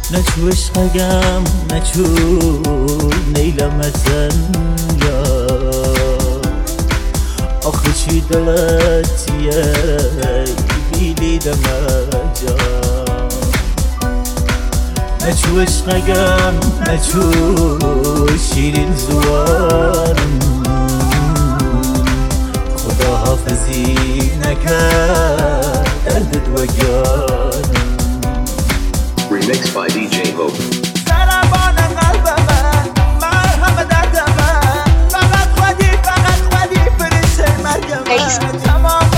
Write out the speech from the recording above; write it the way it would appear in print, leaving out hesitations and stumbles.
نچو عشقگم نچو نیلمتن یا آخه چی دلتیه بیلی دمجا نچو عشقگم نچو شیرین زوارم خدا حافظی نکرد دردت وگانم Remixed by DJ Hope. سربان قلبم مرهم دردم فقط خودی فرشه مرگم تمام